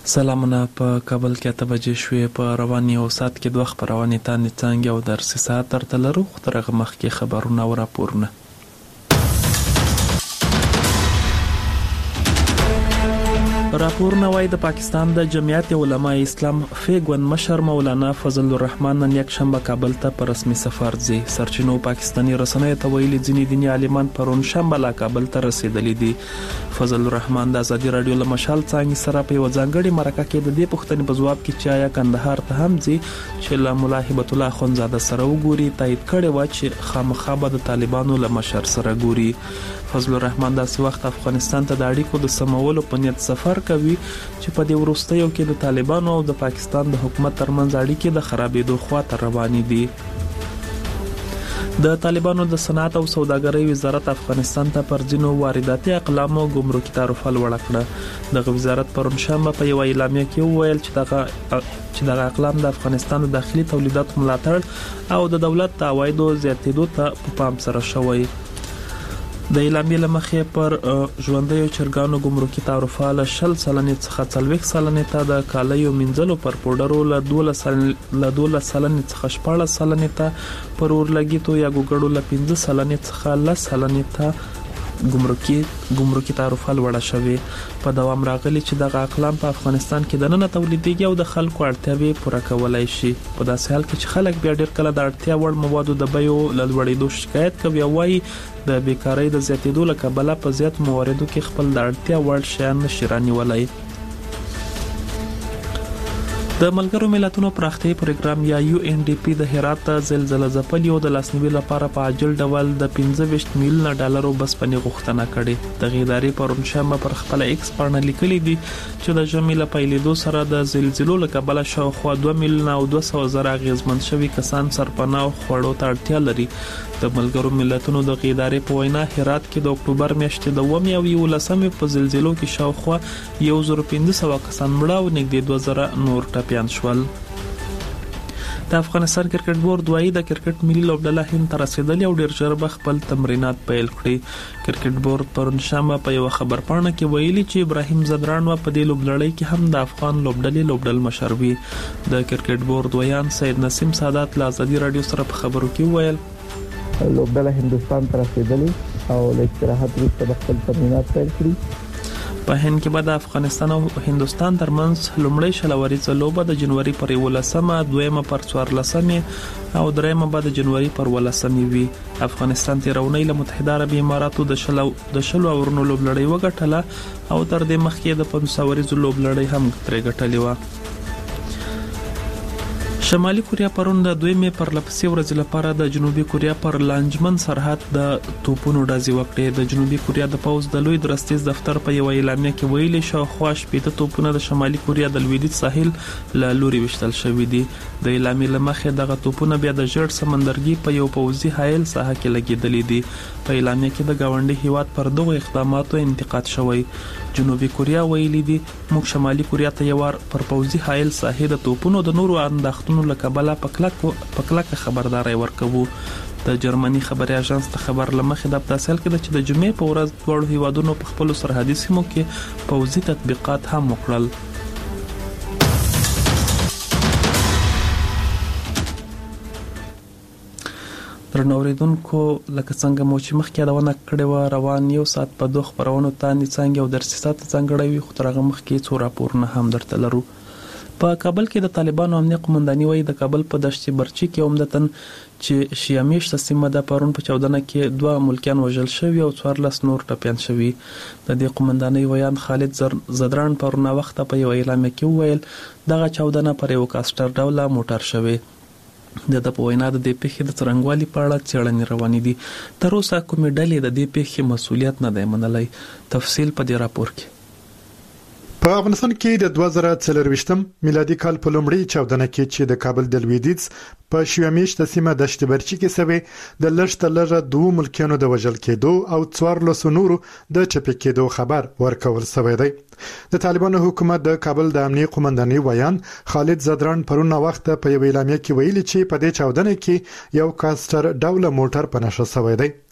سلامونه. په کابل کې 8 بجې شوې. په رواني او سات کې دوه خبرونه تان څنګه او درس ساعت تر لرو خطرغه مخ کې خبرونه او راپورونه. راپورونه وايي د پاکستان د جمعیت علماء اسلام فیګون مشر مولانا فضل الرحمن نن یک شنبه کابل ته په رسمي سفر ځي. سرچینو پاکستاني رسنیو ته ویلي ځینې دیني عالمان پرون شنبه لا کابل ته رسیدلي دي. فضل الرحمن د ازادي رادیو له مشال څنګه سره په وځانګړي مرکه کې د دې پوښتنې په جواب کې چې آیا کندهار ته هم ځي چې له مولا هبت الله خونزاده سره وګوري تایید کړي و چې خامخا به د طالبانو له مشر سره ګوري. فضل الرحمن داسې وخت افغانستان ته د اړیکو د سمولو په نیت سفر کوي چې په دې وروستیو کې د طالبانو او د پاکستان د حکومت ترمنځ اړیکې د خرابېدو خواته روانې دي. د طالبانو د صنعت او سوداګرۍ وزارت افغانستان ته پر ځینو وارداتي اقلام او ګمرکي تعرفه لوړه کړه. دغه وزارت پرون شنبه په یو اعلامیه کې وویل چې دغه اقلام د افغانستان د داخلي تولیداتو ملاتړ او د دولت د عوایدو زیاتېدو ته په پام سره شوی. د اعلامیې لمخې پر ژوندیو چرګانو ګمرکي تعرفه له 10% څخه 40% ته د کالیو منځلو پر پوډرو له 12% څخه 14% ته پر اورلګیتو یا ګوګړو له 15% څخه 10% ته ګمرکي تعرفه لوړه شوې. په دوام راغلی چې دغه اقلام په افغانستان کې دننه تولیدېږي او د خلکو اړتیاوې پوره کولای شي. په داسې حال کې چې خلک بیا ډېر کله د اړتیا وړ موادو د بیو له لوړېدو شکایت کوي او وايي د بیکارۍ د زیاتېدو له کبله په زیات مواردو کې خپل د اړتیا وړ شیان نشي رانیولای. د ملګرو ملتونو پراختیایي پروګرام یا UNDP د هرات زلزلې ځپلي او د لاسنیوي لپاره په عاجل ډول د 25 میلیون ډالرو بسپنې غوښتنه کړې. د ادارې پرون شنبه پر خپل ایکس باندې لیکلي دي چې د ژمي له پیلېدو سره د زلزلو له کبله شاوخوا 2 میلیون او 200 زره اغیزمن شوي کسان سرپناه او خوړو ته اړتیا لري. د ملګرو ملتونو د ادارې په وینا هرات کې د اکتوبر میاشتې د 9 او 11 په زلزلو کې شاوخوا 1500 کسان مړه او نږدې 2000 نور ټپیان شول. د افغانستان کرکټ بورډ وايي د کرکټ ملي لوبډله هند ته رسیدلې او ډېر ژر به خپل تمرینات پیل کړي. کرکټ بورډ پرون شنبه په یو خبرپاڼه کې ویلي چې ابراهیم زدران په دې لوبډلې کې هم د افغان لوبډلې لوبډل مشر وي. د کرکټ بورډ ویان سید نسیم سادات له ازادي رادیو سره په خبرو کې ویل لوبډله هندستان ته رسیدلې او له استراحت وروسته خپل تمرینات پیل کړي. په هند کې بعد افغانستان او هندستان ترمنځ لومړی شلوري لوبه د جنوري پر 11مه، دویمه پر 14مه او دریمه بعد د جنوري پر 18مه وي. افغانستان تیرونی له متحده عربی اماراتو د شلو اورونو لوبلړۍ وګټله او تر دې مخکې د 500 ورځو لوبلړۍ هم ترې ګټلې و. شمالي کوریا پرون د دویمه پر لپسې ورځ لپاره د جنوبي کوریا پر لانجمن سرحد د توپونو ډزې وکړې. د جنوبي کوریا د پوز د لوی درستیز دفتر په یو اعلامیه کې ویلي شاوخوا 80 توپونه د شمالي کوریا د لویدیځ ساحل له لوري وشتل شوې دي. د اعلامیې لمخې دغه توپونه بیا د ژړ سمندرګي په یو پوزي حایل ساحه کې لګیدلې دي. په اعلامیه کې د گاونډي هیواد پر دغه اقداماتو انتقاد شوی. جنوبي کوریا ویلي دي موږ شمالي کوریا ته یو پر پوزي حایل ساحه د توپونو د نورو انداختونو لکبله پکلک خبرداري ورکوو. د جرمني خبري اژانس ته خبر لمخې د تاسیل کې چې د جمعې په ورځ دوه هیوادونو په خپل سرحدي سیمو کې پوزي تطبیقات هم وکړل. درنوریدونکو لکه څنګه مو چې مخکې یادونه کړې و روان یو ساعت په دوه خبرونو تاندې څنګه او درسي ساعت څنګه وي خو ترغه مخکې څو راپورونه هم درته لرو. په کابل کې د طالبانو امنیه قومنداني وایي د کابل په دشت برچی کې عمدتاً چې شیامیشت سیمه د پرون په 14 کې 2 ملکیان وژل شوي او 14 نور ټپیان شوي. د دې قومنداني ویان خالد زدران پرون وخت په یو اعلامیه کې ویل دغه 14 پر یو کاستر ډوله موټر شوي. د په وینا د دې پیښې د څرنګوالي په اړه څېړنې روانې دي. تر اوسه کومې ډلې د دې پیښې مسؤلیت نه دی منلی. تفصیل په دې راپور کې. په افغانستان کې د 2024 میلادي کال په لومړۍ چاودنه کې چې د کابل د لویدیځ په شیامیشت سیمه دشت برچی کې سوي د لږ 2 ملکیانو د وژل کېدو او 14 نورو د چپی کېدو خبر ورکول شوی دی. د طالبانو حکومت د کابل د امنیه قومنداني ویان خالد زدران پرون وخت په یو اعلامیه کې ویلي چې په دې چاودنه کې یو کاستر ډوله موټر په نشه شوی دی.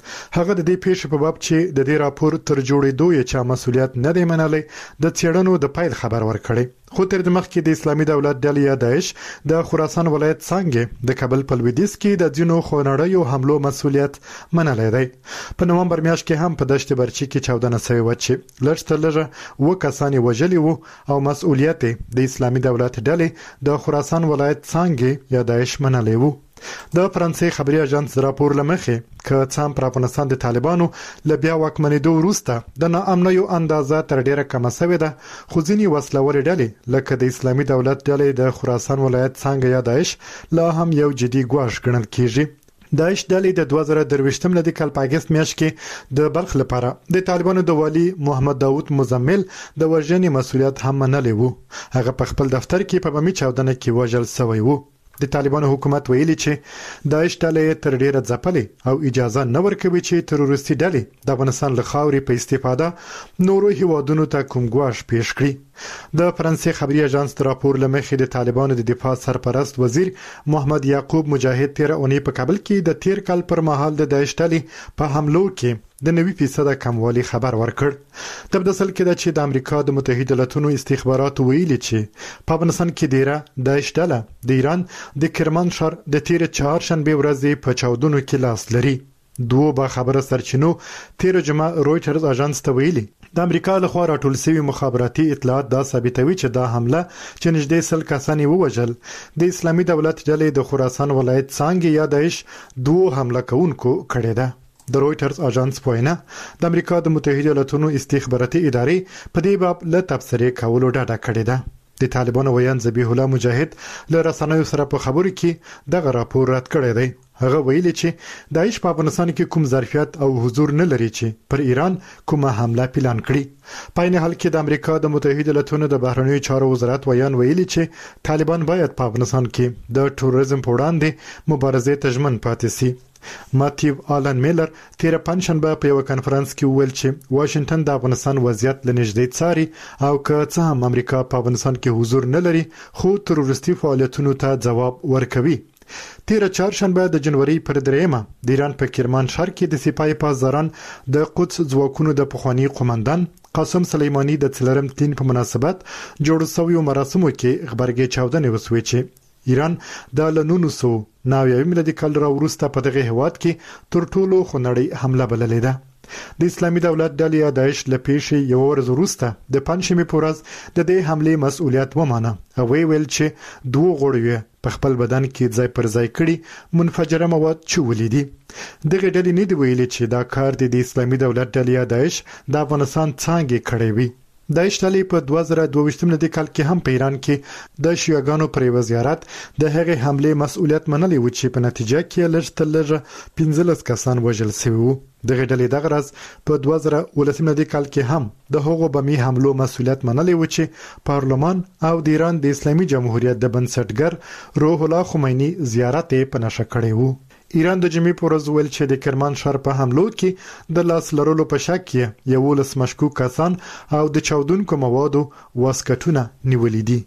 هغه د دې پیښې په باب چې د دې راپور تر جوړېدو یې چا مسؤلیت نه دی منلی د څېړنو د پیل خبر ورکړي. خو تر دې مخکې د اسلامي دولت ډلې یا داعش د خراسان ولایت څنګه د کابل په لویدیځ کې د ځینو خونړیو حملو مسؤلیت منلی دی. په نومبر میاشت کې هم په دشت برچي کې چاودنه شوې وه چې لږ تر لږه 2 کسان وژلي وو او مسؤلیت د اسلامي دولت ډلې د خراسان ولایت څنګه یا داعش منلی وو. د فرانسې خبري اژانس راپور لمخې که څام پر افغانستان د طالبانو ل بیا واکمنېدو وروسته د ناامنیو اندازه تر ډیره کم شوې ده، خو ځینې وسلوالې ډلې لکه د اسلامي دولت ډلې د خراسان ولایت څنګه یا داعش لا هم یو جدي ګواښ ګڼل کیږي. داعش ډلې د 2023 لدی کال په اگست میاشت کې د بلخ لپاره د طالبانو د والی محمد داوود مزمل د وژنې مسؤلیت هم منلی وو. هغه په خپل دفتر کې په بمي چاودنه کې وژل شوی وو. د طالبانو حکومت ویلي چې داعش ډلې تر ډیره ځپلې او اجازه نه ورکوي چې تروریستي ډلې د افغانستان له خاورې په استفاده نورو هیوادونو ته کوم ګواښ پیښ کړي. د فرانسې خبري اژانس راپور لمخې د طالبانو د دفاع سرپرست وزیر محمد یعقوب مجاهد 13 اونۍ په کابل کې د 13 کال پر مهال د داعش ډلې په حملو کې د 90% کموالی خبر ورکړ. تبدسل کې چې د امریکا د متحده ایالاتونو استخباراتو ویلي چې په افغانستان کې ډیره داعش ډله د ایران د کرمان ښار د 14 شنبه ورځې په چاودنو کې لاس لري. دوه با خبره سرچینو 13 جمعه رويټرز اژانس ته ویلي د امریکا له خوا راټول شوی مخابراتي اطلاعات دا ثابتوي چې دا حمله چې نږدې 100 کسان ووژل د اسلامي دولت ډلې د خراسان ولایت څنګه یا داعش دوه حمله کوونکو کړې ده. د رويټرز اژانس پوینه د امریکا د متحده ایالاتونو استخباراتي ادارې په دې باب له تبصرې کولو ډډه کړې ده. د طالبانو ویان ذبیح الله مجاهد له رسنیو سره په خبرو کې دغه راپور رد کړی دی. هغه ویلي چې داعش په افغانستان کې کوم ظرفیت او حضور نه لري چې پر ایران کومه حمله پلان کړي. په این حال کې د امریکا د متحده ایالاتونو د بهرنیو چارو وزارت ویان ویلي چې طالبان باید په افغانستان کې د تروریزم په وړاندې مبارزې ته ژمن پاتې شي. ماتیو آلن میلر 13 پنځشنبه په یو کانفرنس کې ویل چې واشنگټن د افغانستان وضعیت لنږدې څاري او که څه هم امریکا په افغانستان کې حضور نه لري خو تروریستي فعالیتونو ته ځواب ورکوي. 13 چهارشنبه د جنوري پر 3 د ایران په کرمان ښار کې د سپای پاسداران د قدس ځواکونو د پخوانی قومندان قاسم سلیمانی د څلورم تین په مناسبت جوړ شوی مراسمو کې خبرګي چاودنه وسوي چې ایران د 1990 میلادي کال وروسته په دغه هواد کې تر ټولو خونړی حمله بللې ده. د اسلامي دولت ډلې داعش له پیښې یو ورځ وروسته د پنځمې په ورځ د دې حمله مسؤلیت ومانه او ویل چې دوه غړي په خپل بدن کې ځای پر ځای کړي منفجره مواد چولې دي. دغه ډلې نه دی ویلي چې دا کار د اسلامي دولت ډلې داعش د افغانستان څنګه کړی وي. داعش ډلې په 2022 ملي کال کې هم په ایران کې د شیعاګانو پر یو زیارت د هغې حمله مسؤلیت منلی و چې په نتیجه کې لږ تر لږه 15 کسان وژل شوي وو. دغه ډلې دغه راز په 2019 ملي کال کې هم د هغو بمي حملو مسؤلیت منلی و چې پارلمان او د ایران د اسلامي جمهوریت د بنسټګر روح الله خمینی زیارت په نشه کړی وو. ایران د جمعې په ورځ ویل چې د کرمان ښار په حملو کې د لاس لرلو په شک کې 11 مشکوک کسان او د چاودونکو موادو واسکټونه نیولې دي.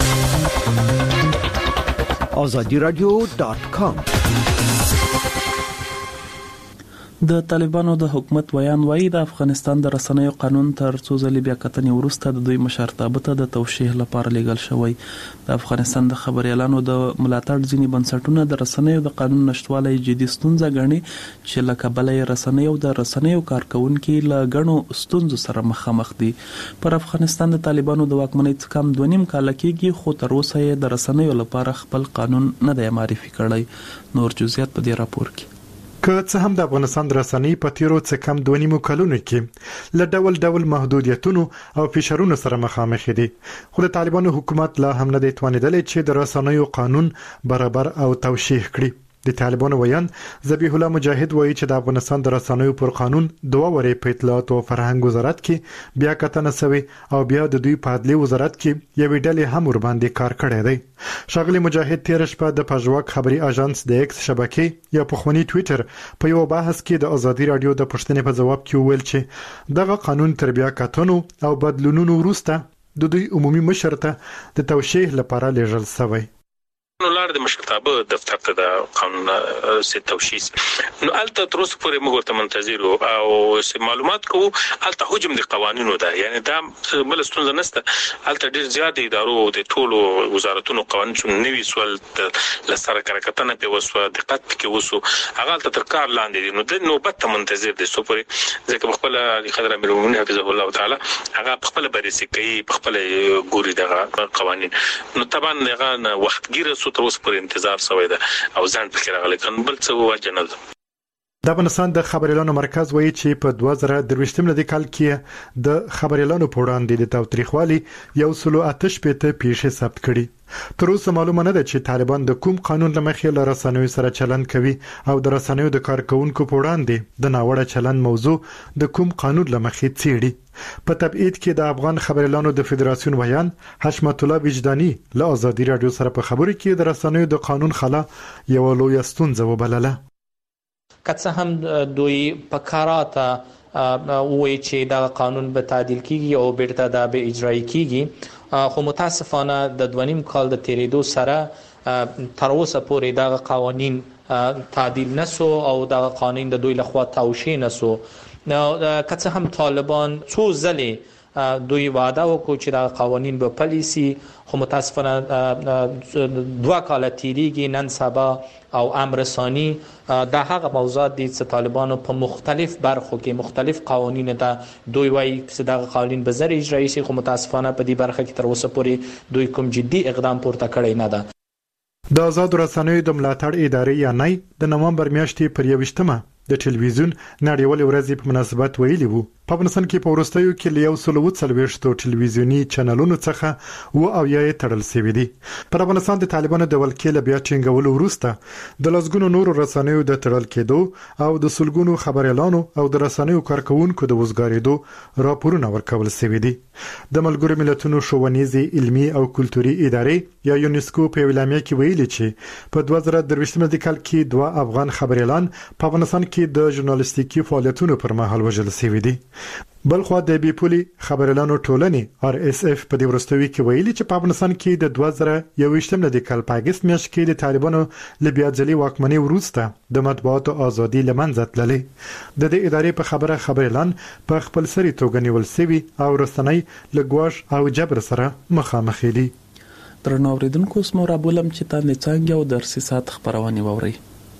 azadiradio.com د طالبانو د حکومت ویان وایي د افغانستان د رسنیو قانون تر څو ځلې بیا کتنې وروسته د دوی مشرتابه ته د توشیح لپاره لیږل شوی. د افغانستان د خبريالانو د ملاتړ ځینی بنسټونه د رسنیو د قانون نشټوالي جدي ستونزه ګڼي چې لکه بلې رسنیو د رسنیو کارکونکو له غنو ستونزو سره مخامخ دي. پر افغانستان د طالبانو د واکمنۍ څخه کم 2.5 کال کېږي خو تر اوسه یې د رسنیو لپاره خپل قانون نه دی معرفي کړی. نور جزئیات په دې راپور کې. که څه هم د افغانستان د رسنۍ په تیرو څه کم 2.5 کلونو کې له ډول محدودیتونو او فشارونو سره مخامخ دي، خو د طالبانو حکومت لا هم نه دی توانیدلی چې د رسنیو قانون برابر او توشیح کړي. د طالبانو ویان ذبیح الله مجاهد وایي چې د افغانستان د رسنیو پر قانون 2 ورې په اطلاعات او فرهنګ وزارت کې بیا کتنه شوی او بیا د دوی په عدلي وزارت کې یو ډلې هم ور باندې کار کړی دی. شاغلی مجاهد 13 شپه د پژواک خبري اژانس د ایکس شبکې یا په خونی ټوئیټر په یو بحث کې د ازادي رادیو د پښتنې په جواب کې ویل چې دغه قانون تر بیا کتنو او بدلونونو وروسته د دوی عمومي مشر ته د توشیح لپاره لیږل شوی. ولر د مشرتابه دفتر ته د قانون سي توشيس نو الته تر اوسه پورې موږ ته منتظر او معلومات کوو الته حجم د قوانینو ده یعنی دا بل ستونزه نشته الته ډیر زیات ادارو د ټولو وزارتونو قوانین چې نوي سوال لسره کارکتنه په وسو دقت کې وسو هغه تر کار لاندې نو د نوبت منتظر دي سو پورې ځکه خپل خضر امیر المؤمنین حفظه الله تعالی هغه خپل برسي کوي خپل ګوري دغه قوانین نو طبعا هغه وختګیره سو تر اوسه پورې انتظار شوی ده او ځان فکر راغلی کله بل څه وجه نه ده د افغانستان د خبريالانو مرکز وایي چې په 2023 ملي کال کې د خبريالانو په وړاندې د تاوتریخوالي 188 پیښې ثبت کړي تر اوسه معلومه نه ده چې طالبان د کوم قانون لمخې له رسنیو سره چلند کوي او د رسنیو د کارکونکو په وړاندې د ناوړه چلند موضوع د کوم قانون لمخې څېړي په تبعید کې د افغان خبريالانو د فدراسیون ویان حشمت الله وجداني له ازادي رادیو سره په خبرو کې د رسنیو د قانون خلا یو لوی ستونزه وبلله که هم دوی په کاراته وایي چې دا قانون به تعدیل کیږي او بیرته دا به اجرایی کیږي خو متاسفانه د 2.5 کال د تیریدو سره تر اوسه پورې دا قوانین تعدیل نسو او دا قانون د دوی لخوا توشیح نسو نو که هم طالبان څو ځله دوی وعده وکړو چې دا قوانین به پالیسي خو متاسفانه 2 کال تیریږي نن سبا او امر ثانی دا هغه موضوعات دي چې طالبانو په مختلف برخو کې مختلف قوانین ته دوی وايي چې دا قوانین به زر اجرایی شي خو متاسفانه په دې برخه کې تر اوسه پورې دوی کوم جدي اقدام پورته کړی نه ده د آزاد رسنیو د ملاتړ ادارې یا نای د نومبر میاشتې پر 21مه د ټلویزیون نړیوال ورځې په مناسبت ویلي وو په افغانستان کې په ورستیو کې له 140 ټلویزیونی چینلونو څخه او یې تړل شوی دي پر افغانستان د طالبانو د ولکې بیا ټینګولو وروسته د لزګونو نورو رسنیو د تړل کېدو او د سلګونو خبريالانو او د رسنیو کارکونکو د وزګاریدو راپورونه ورکول شوی دي د ملګرو ملتونو ښوونیزي علمي او کلتوري ادارې یا یونسکو په اعلامیه کې ویلي چې په 2023 ملي کال کې 2 افغان خبريالان په افغانستان کې د ژورنالیستیکي فعالیتونو پر مهال وژل شوی دي بلخو د بیپولي خبريالانو ټولنې RSF په دې ورستوي کې ویلي چې په افغانستان کې د 2021 ملي کال په اگست میاشت کې د طالبانو لبیا ځلي واکمنۍ وروسته د مطبوعاتو ازادي لمنځه تللې د دې ادارې په خبره خبريالان په خپل سری توګه نیول شوی او رسنۍ لګواش او جبر سره مخامخ دي درنو اوریدونکو سمو را بولم چې تاسو څنګه او درسي سات خبرونه ووري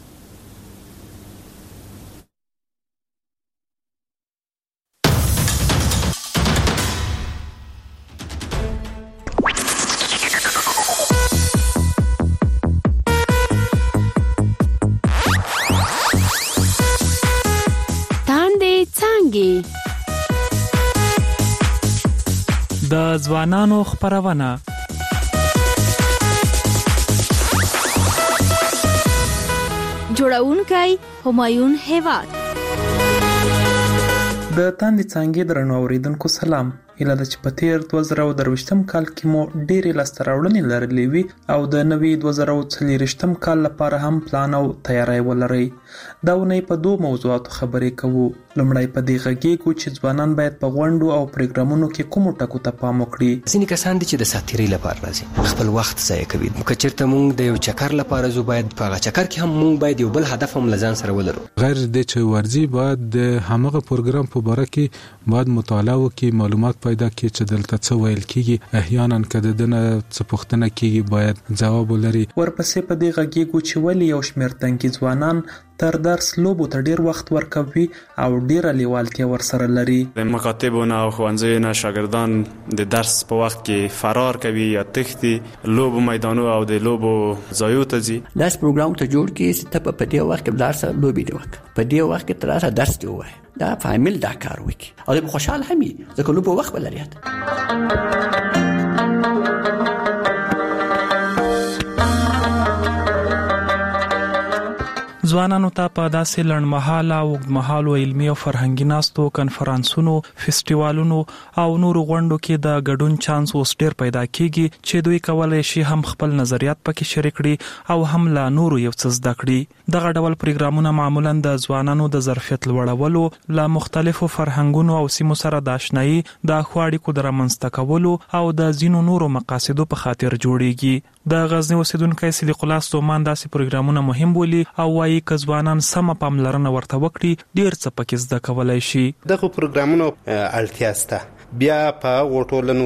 د ځوانانو خبرونه جوړونکي همایون هیواد د تاندې څنګه درنو اوریدونکو سلام اله د چپتیر 2023م کال کې مو ډېرې لاستراوړنې لرلې وي او د نوي 2024م کال لپاره هم پلان او تیاری ولرئ دا ونې په دوه موضوعاتو خبرې کوو لمړی په دې غږیږو چې ځوانان باید په غونډو او پروګرامونو کې کوم ټکو ته پام وکړي ځینې کسان دي چې د ساتیري لپاره راځي خپل وخت ضایع کوي کچرته مونږ د یو چکر لپاره زو باید په چکر کې هم مونږ باید یو بل هدف هم لزان سره ولرو غیر د چې ورزي باید د همغه پروګرام په اړه کې باید مطالعه وکړي معلومات پیدا کړي چې دلته څه ویل کیږي احیانا کده دنه څه پوښتنه کیږي باید جواب ولري ورپسې په دې غږیږو چې ولې یو شمېر تنکي ځوانان تر درس لوبو ته ډیر وخت ورکوي او ډیر لیوالتیا ورسره لري د مکاتبونو او ښوونځیو شاګردان د درس په وخت کې فرار کوي یا تښتي لوبو میدانو او د لوبو ځایو ته ځي داس پروګرام ته جوړ کې چې ته په دې وخت کې درس لوبي دی وخت په دې وخت کې تر درس دی وای دا فامیل دا کار وکي او د خوشحال همي ځکه لوبو وخت بلریات ځوانانو ته په داسې لړمحاله او اوږدمهالو علمي او فرهنګي ناستو، کنفرانسونو، فستیوالونو او نورو غونډو کې د ګډون چانس اوس ډیر پیدا کیږي چې دوی کولای شي هم خپل نظریات پکې شریک کړي او هم لا نورو یو څه زده کړي. دغه ډول پروګرامونه معمولا د ځوانانو د ظرفیت لوړولو، له مختلفو فرهنګونو او سیمو سره د آشنایي، د ښو اړیکو د رامنځته کولو او د ځینو نورو مقاصدو په خاطر جوړیږي. د غزنی اوسیدونکو سلیق الله ستومان داسې پروګرامونه مهم بولي او وايي چې ځوانان سم پاملرنه ورته وکړي ډیر څه پکې زده کولای شي. دغه پروګرامونو اړتیا سته. بیا په ټولنو